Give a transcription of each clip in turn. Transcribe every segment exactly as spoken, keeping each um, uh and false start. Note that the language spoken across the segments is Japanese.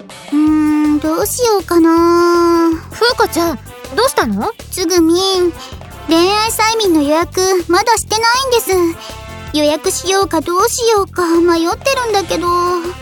うーん、どうしようかな。 風花ちゃん、どうしたの？ つぐみん、恋愛催眠の予約まだしてないんです。予約しようかどうしようか迷ってるんだけど。な、なんだって？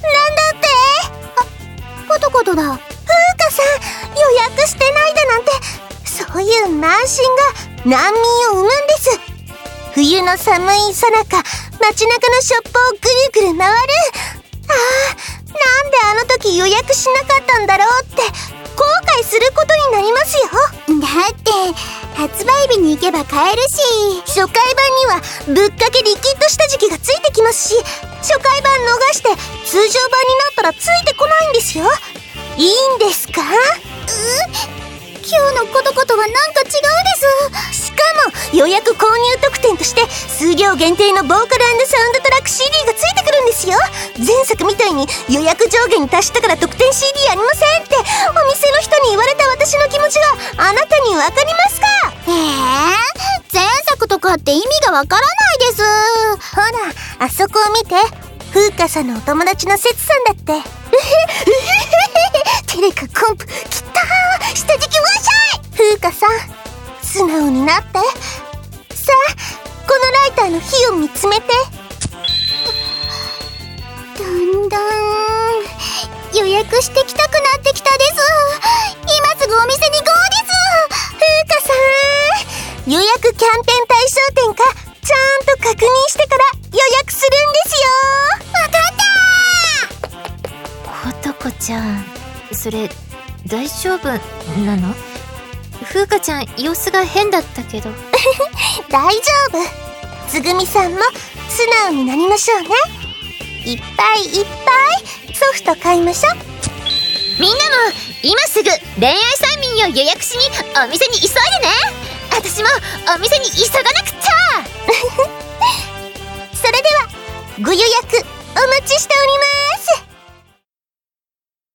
あ、ことことだ。風花さん、予約してないだなんて、そういう慢心が難民を生むんです。冬の寒いさなか、街中のショップをぐるぐる回る。ああ、なんであの時予約しなかったんだろうって後悔することになりますよ。だって発売日に行けば買えるし、初回版にはぶっかけリキッドした時期がついてきますし、初回版逃して通常版になったらついてこないんですよ。いいんですか？う今日のことことはなんか違うです。しかも予約購入特典として数量限定のボーカル&サウンドトラック シーディー がついてくるんですよ。前作みたいに予約上限に達したから特典 シーディー ありませんってお店の人に言われた私の気持ちがあなたにわかりますか？えー、前作とかって意味がわからないです。ほら、あそこを見て。風花さんのお友達のせつさんだって。うへうへテレカコンプきったー、下敷きワンシャイ。風花さん、素直になって。さあ、このライターの火を見つめて。だんだん予約してきたくなってきたです。今すぐお店にゴーです。風花さん、予約キャンペーン対象店かちゃんと確認してから予約するんですよ。わかことこちゃん、それ大丈夫なの？風花ちゃん様子が変だったけど。 大丈夫。つぐみさんも素直になりましょうね。いっぱいいっぱいソフト買いましょう。 みんなも今すぐ恋愛催眠を予約しにお店に急いでね。私もお店に急がなくちゃ。 それではご予約お待ちしております。